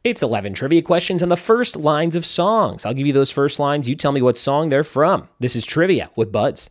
It's 11 trivia questions on the first lines of songs. I'll give you those first lines. You tell me what song they're from. This is Trivia with Buds.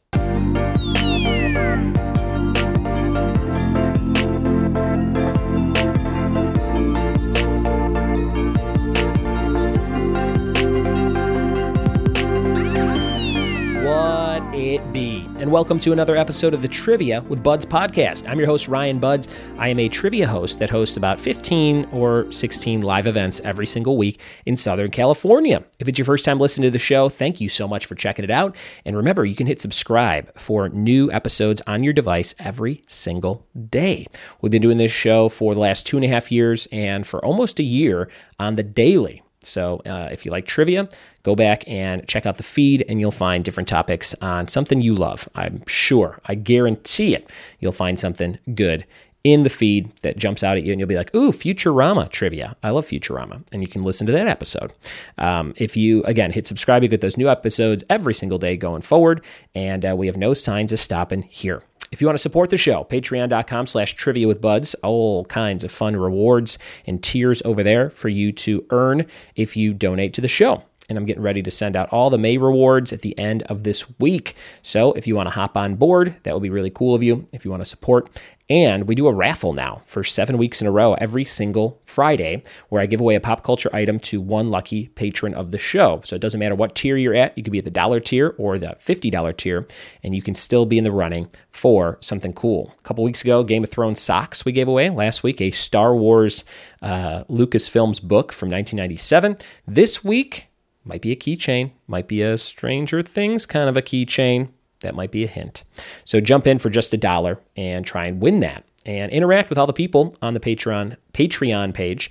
It be. And welcome to another episode of the Trivia with Buds podcast. I'm your host, Ryan Buds. I am a trivia host that hosts about 15 or 16 live events every single week in Southern California. If it's your first time listening to the show, thank you so much for checking it out. And remember, you can hit subscribe for new episodes on your device every single day. We've been doing this show for the last 2.5 years and for almost a year on the daily. So if you like trivia, go back and check out the feed and you'll find different topics on something you love. I'm sure, I guarantee it, you'll find something good in the feed that jumps out at you and you'll be like, ooh, Futurama trivia. I love Futurama. And you can listen to that episode. If you, again, hit subscribe, you get those new episodes every single day going forward. And we have no signs of stopping here. If you want to support the show, patreon.com/trivia with buds, all kinds of fun rewards and tiers over there for you to earn if you donate to the show. And I'm getting ready to send out all the May rewards at the end of this week. So if you want to hop on board, that would be really cool of you if you want to support. And we do a raffle now for 7 weeks in a row every single Friday where I give away a pop culture item to one lucky patron of the show. So it doesn't matter what tier you're at. You could be at the $1 tier or the $50 tier, and you can still be in the running for something cool. A couple weeks ago, Game of Thrones socks we gave away. Last week, a Star Wars Lucasfilms book from 1997. This week, might be a keychain, might be a Stranger Things kind of a keychain. That might be a hint. So jump in for just $1 and try and win that. And interact with all the people on the Patreon page.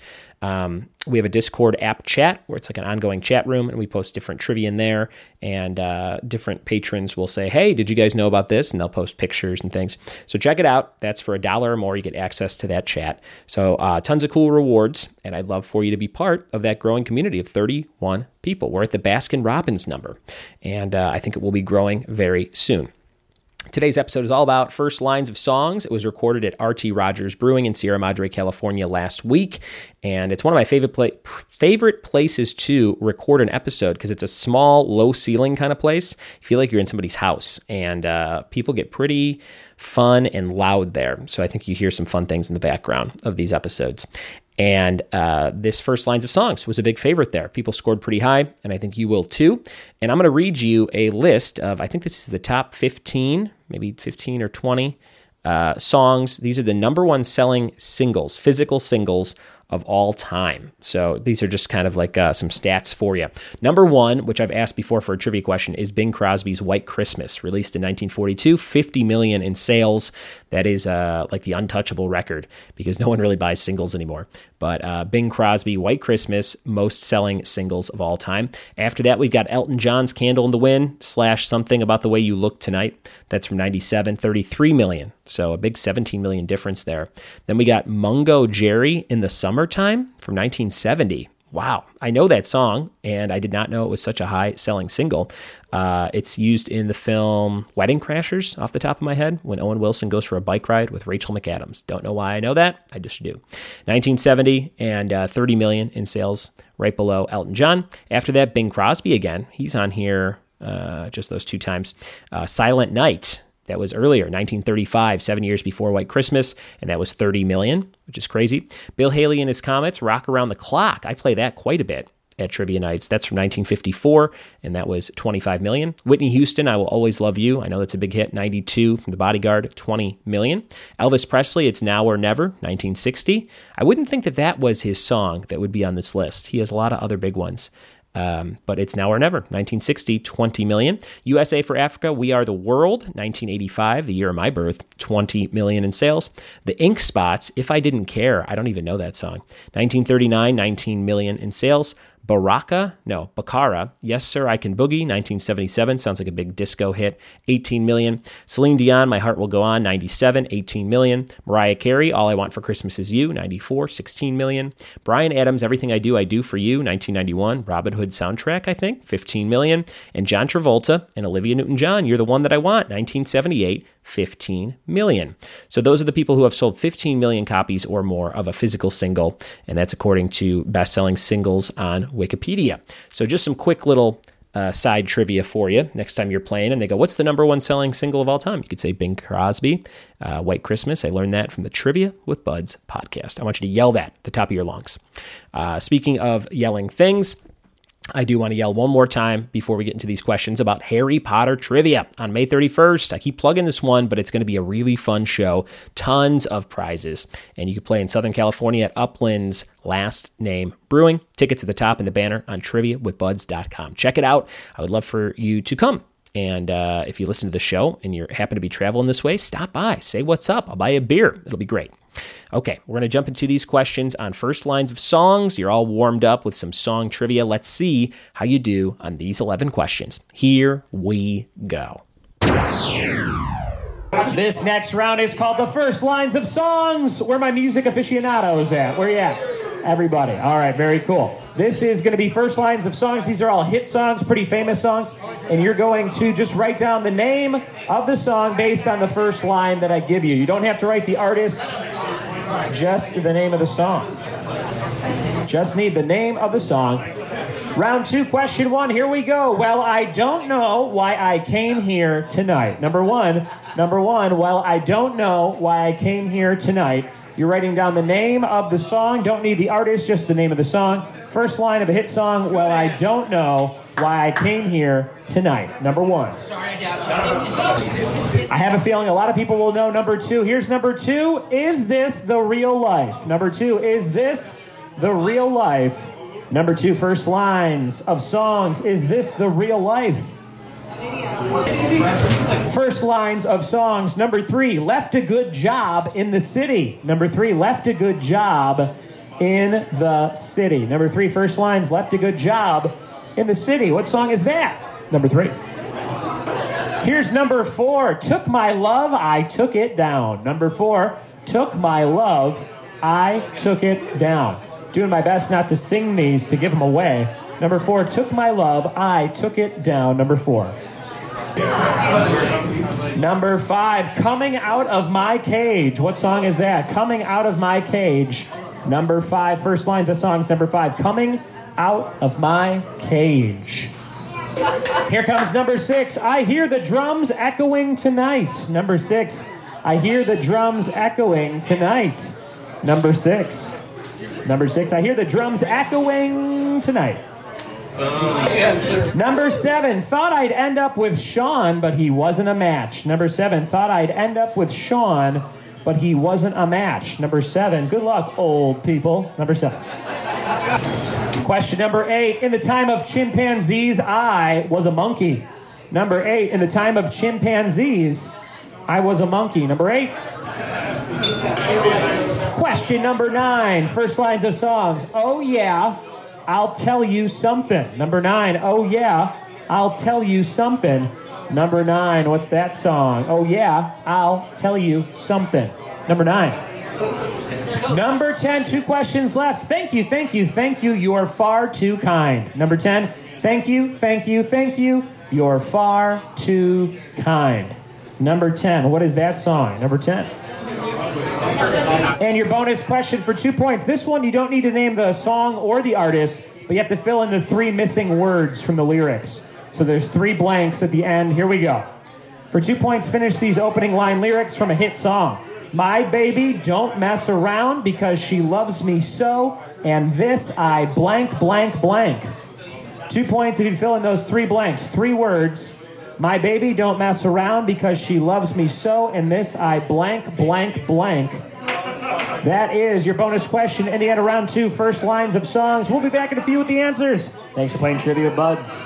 We have a Discord app chat where it's like an ongoing chat room, and we post different trivia in there. And different patrons will say, hey, did you guys know about this? And they'll post pictures and things. So check it out. That's for $1 or more. You get access to that chat. So tons of cool rewards. And I'd love for you to be part of that growing community of 31 people. We're at the Baskin-Robbins number. And I think it will be growing very soon. Today's episode is all about first lines of songs. It was recorded at RT Rogers Brewing in Sierra Madre, California last week. And it's one of my favorite places to record an episode because it's a small, low ceiling kind of place. You feel like you're in somebody's house, and people get pretty fun and loud there. So I think you hear some fun things in the background of these episodes. And this first lines of songs was a big favorite there. People scored pretty high, and I think you will too. And I'm going to read you a list of, I think this is the top 15, maybe 15 or 20 songs. These are the number one selling singles, physical singles of all time. So these are just kind of like some stats for you. Number one, which I've asked before for a trivia question, is Bing Crosby's White Christmas, released in 1942, 50 million in sales. That is like the untouchable record because no one really buys singles anymore. But Bing Crosby, White Christmas, most selling singles of all time. After that, we've got Elton John's Candle in the Wind / Something About the Way You Look Tonight. That's from 97, 33 million. So a big 17 million difference there. Then we got Mungo Jerry in the Summertime from 1970. Wow, I know that song, and I did not know it was such a high-selling single. It's used in the film Wedding Crashers, off the top of my head, when Owen Wilson goes for a bike ride with Rachel McAdams. Don't know why I know that, I just do. 1970 and 30 million in sales, right below Elton John. After that, Bing Crosby again. He's on here just those two times. Silent Night. That was earlier, 1935, 7 years before White Christmas, and that was 30 million, which is crazy. Bill Haley and his Comets, Rock Around the Clock. I play that quite a bit at Trivia Nights. That's from 1954, and that was 25 million. Whitney Houston, I Will Always Love You. I know that's a big hit. 92 from The Bodyguard, 20 million. Elvis Presley, It's Now or Never, 1960. I wouldn't think that that was his song that would be on this list. He has a lot of other big ones. But It's Now or Never, 1960, 20 million. USA for Africa, We Are the World, 1985, the year of my birth, 20 million in sales. The Ink Spots, If I Didn't Care, I don't even know that song. 1939, 19 million in sales. Baccara, Yes Sir, I Can Boogie, 1977, sounds like a big disco hit, 18 million. Celine Dion, My Heart Will Go On, 97, 18 million. Mariah Carey, All I Want for Christmas Is You, 94, 16 million. Bryan Adams, Everything I Do For You, 1991, Robin Hood soundtrack, I think, 15 million. And John Travolta and Olivia Newton-John, You're the One That I Want, 1978, 15 million. So those are the people who have sold 15 million copies or more of a physical single, and that's according to best-selling singles on Wikipedia. So just some quick little side trivia for you next time you're playing and they go, what's the number one selling single of all time? You could say Bing Crosby, White Christmas. I learned that from the Trivia with Buds podcast. I want you to yell that at the top of your lungs. Speaking of yelling things, I do want to yell one more time before we get into these questions about Harry Potter trivia on May 31st. I keep plugging this one, but it's going to be a really fun show. Tons of prizes. And you can play in Southern California at Upland's Last Name Brewing. Tickets at the top in the banner on triviawithbuds.com. Check it out. I would love for you to come. And if you listen to the show and you happen to be traveling this way, stop by. Say what's up. I'll buy you a beer. It'll be great. Okay, we're going to jump into these questions on first lines of songs. You're all warmed up with some song trivia. Let's see how you do on these 11 questions. Here we go. This next round is called the first lines of songs. Where my music aficionados at? Where you at? Everybody. All right, very cool. This is going to be first lines of songs. These are all hit songs, pretty famous songs. And you're going to just write down the name of the song based on the first line that I give you. You don't have to write the artist, just the name of the song. Just need the name of the song. Round 2, question 1. Here we go. Well, I don't know why I came here tonight. Number one. Well, I don't know why I came here tonight. You're writing down the name of the song. Don't need the artist, just the name of the song. First line of a hit song. Well, I don't know why I came here tonight. Number 1. I have a feeling a lot of people will know number 2. Here's number 2. Is this the real life? Number 2. Is this the real life? Number 2. First lines of songs. Is this the real life? First lines of songs. Number 3, left a good job in the city. Number 3, left a good job in the city. Number 3, first lines, left a good job in the city. What song is that? Number 3. Here's number 4, took my love, I took it down. Number 4, took my love, I took it down. Doing my best not to sing these to give them away. Number 4, took my love, I took it down. Number 4. Number 5, coming out of my cage. What song is that? Coming out of my cage. Number 5, first lines of songs. Number 5, coming out of my cage. Here comes number 6, I hear the drums echoing tonight. Number 6, I hear the drums echoing tonight. Number 6, I hear the drums echoing tonight. Number 7, thought I'd end up with Sean, but he wasn't a match. Number 7, thought I'd end up with Sean, but he wasn't a match. Number 7, good luck, old people. Number 7. Question number 8, in the time of chimpanzees, I was a monkey. Number 8, in the time of chimpanzees, I was a monkey. Number 8. Question number 9, first lines of songs. Oh yeah, I'll tell you something. Number 9, oh yeah, I'll tell you something. Number 9, what's that song? Oh yeah, I'll tell you something. Number 9. Number 10, 2 questions left. Thank you, thank you, thank you. You are far too kind. Number 10, thank you, thank you, thank you. You're far too kind. Number 10, what is that song? Number 10. And your bonus question for 2 points. This one, you don't need to name the song or the artist, but you have to fill in the 3 missing words from the lyrics. So there's 3 blanks at the end. Here we go. For 2 points, finish these opening line lyrics from a hit song. My baby don't mess around because she loves me so, and this I blank, blank, blank. 2 points if you fill in those 3 blanks. 3 words. My baby don't mess around because she loves me so, and this I blank, blank, blank. That is your bonus question. Indiana round 2, first lines of songs. We'll be back in a few with the answers. Thanks for playing Trivia with Buds.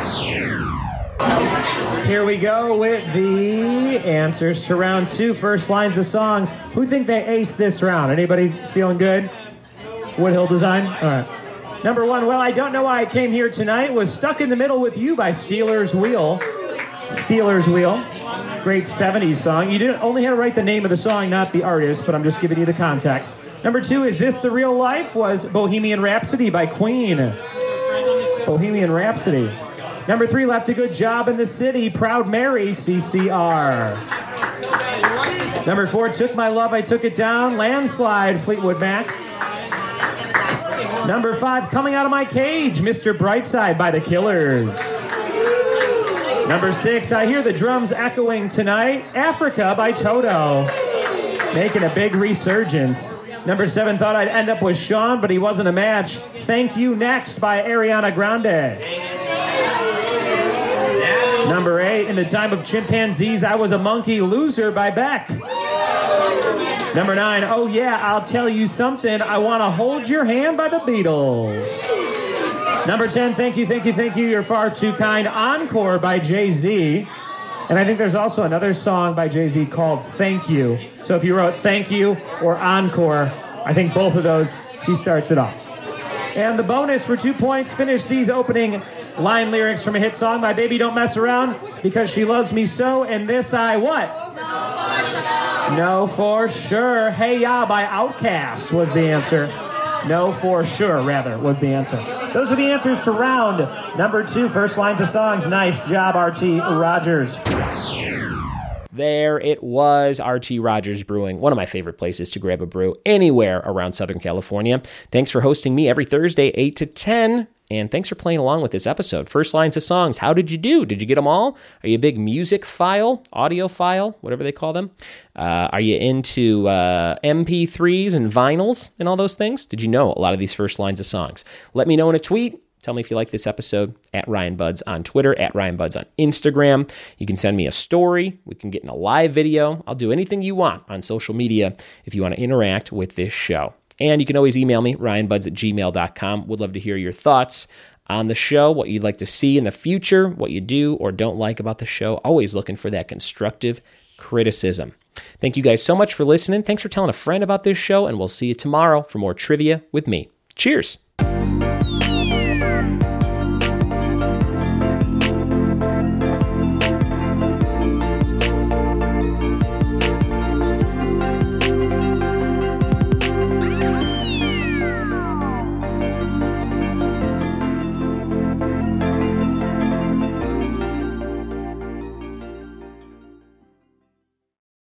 Here we go with the answers to round 2, first lines of songs. Who think they aced this round? Anybody feeling good? Woodhill Design? All right. Number 1, well, I don't know why I came here tonight, was Stuck in the Middle with You by Steelers Wheel. Steelers Wheel. Great 70s song. You didn't only had to write the name of the song, not the artist, but I'm just giving you the context. Number 2, Is This the Real Life? Was Bohemian Rhapsody by Queen. Bohemian Rhapsody. Number 3, Left a Good Job in the City, Proud Mary, CCR. Number 4, Took My Love, I Took It Down. Landslide, Fleetwood Mac. Number 5, Coming Out of My Cage, Mr. Brightside by The Killers. Number 6, I Hear the Drums Echoing Tonight. Africa by Toto, making a big resurgence. Number 7, Thought I'd End Up With Sean, but he wasn't a match. Thank You Next by Ariana Grande. Number 8, In the Time of Chimpanzees, I Was a Monkey, Loser by Beck. Number 9, Oh Yeah, I'll Tell You Something, I Want to Hold Your Hand by the Beatles. Number 10, Thank You, Thank You, Thank You, You're Far Too Kind, Encore by Jay-Z. And I think there's also another song by Jay-Z called Thank You. So if you wrote Thank You or Encore, I think both of those, he starts it off. And the bonus for 2 points, finish these opening line lyrics from a hit song. My baby don't mess around because she loves me so. And this I what? No for sure. Hey Ya by Outkast was the answer. No for sure, rather, was the answer. Those are the answers to round number 2, first lines of songs. Nice job, R.T. Rogers. There it was, R.T. Rogers Brewing, one of my favorite places to grab a brew anywhere around Southern California. Thanks for hosting me every Thursday, 8 to 10, and thanks for playing along with this episode. First lines of songs, how did you do? Did you get them all? Are you a big music file, audio file, whatever they call them? Are you into MP3s and vinyls and all those things? Did you know a lot of these first lines of songs? Let me know in a tweet. Tell me if you like this episode, at Ryan Buds on Twitter, at Ryan Buds on Instagram. You can send me a story. We can get in a live video. I'll do anything you want on social media if you want to interact with this show. And you can always email me, ryanbuds@gmail.com. Would love to hear your thoughts on the show, what you'd like to see in the future, what you do or don't like about the show. Always looking for that constructive criticism. Thank you guys so much for listening. Thanks for telling a friend about this show, and we'll see you tomorrow for more trivia with me. Cheers.